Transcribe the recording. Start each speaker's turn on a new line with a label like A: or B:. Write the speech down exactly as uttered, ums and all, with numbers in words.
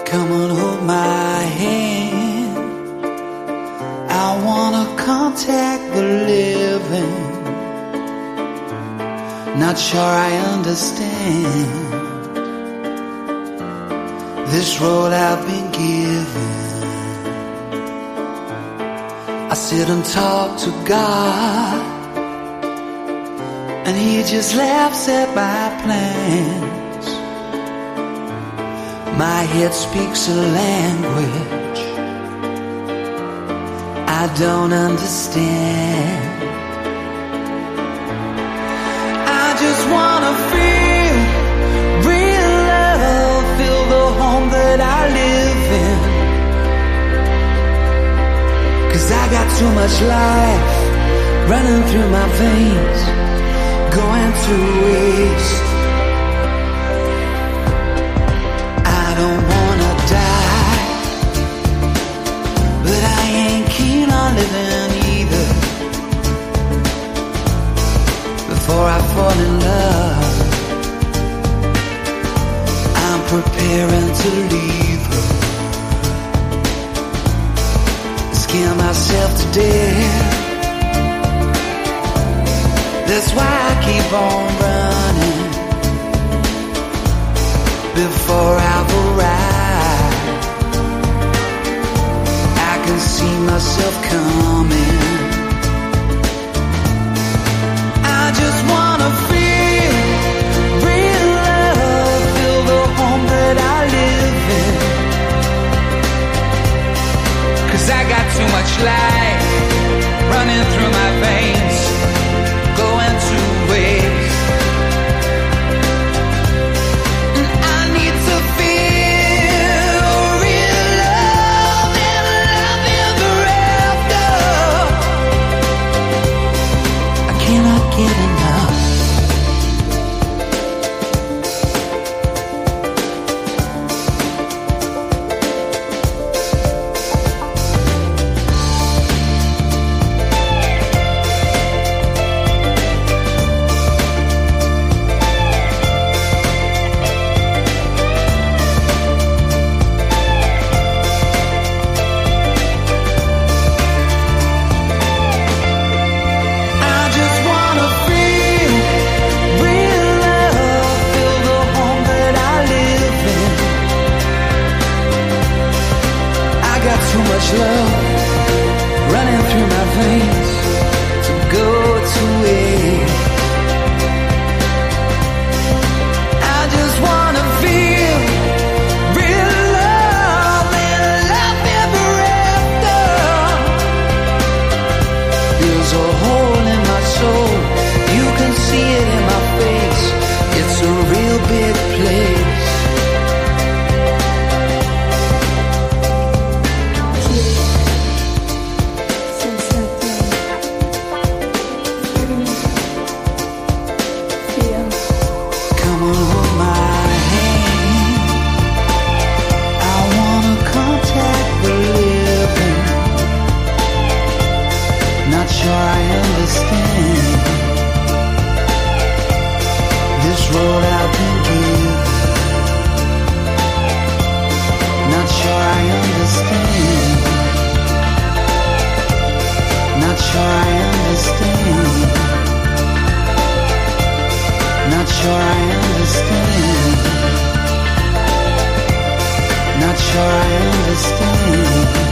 A: Come and hold my hand. I wanna contact the living. Not sure I understand this road I've been given. I sit and talk to God, and He just laughs at my plans. My head speaks a language I don't understand. I just wanna feel real love, feel the home that I live in. 'Cause I got too much life running through my veins, going to waste. I don't wanna die, but I ain't keen on living either. Before I fall in love, I'm preparing to leave her. Scare myself to death. That's why I keep on running before I've arrived. I can see myself coming. I just wanna feel real love, feel the home that I live in. 'Cause I got too much life running through my veins, going to waste. And I need to feel real love and love ever after. I cannot get enough. Too much love running through my veins to go to waste. I just wanna feel real love and love ever after. There's a hole in my soul, you can see it in my face. It's a real big place. Sure I understand this road I've been given. Not sure I understand. Not sure I understand. Not sure I understand. Not sure I understand.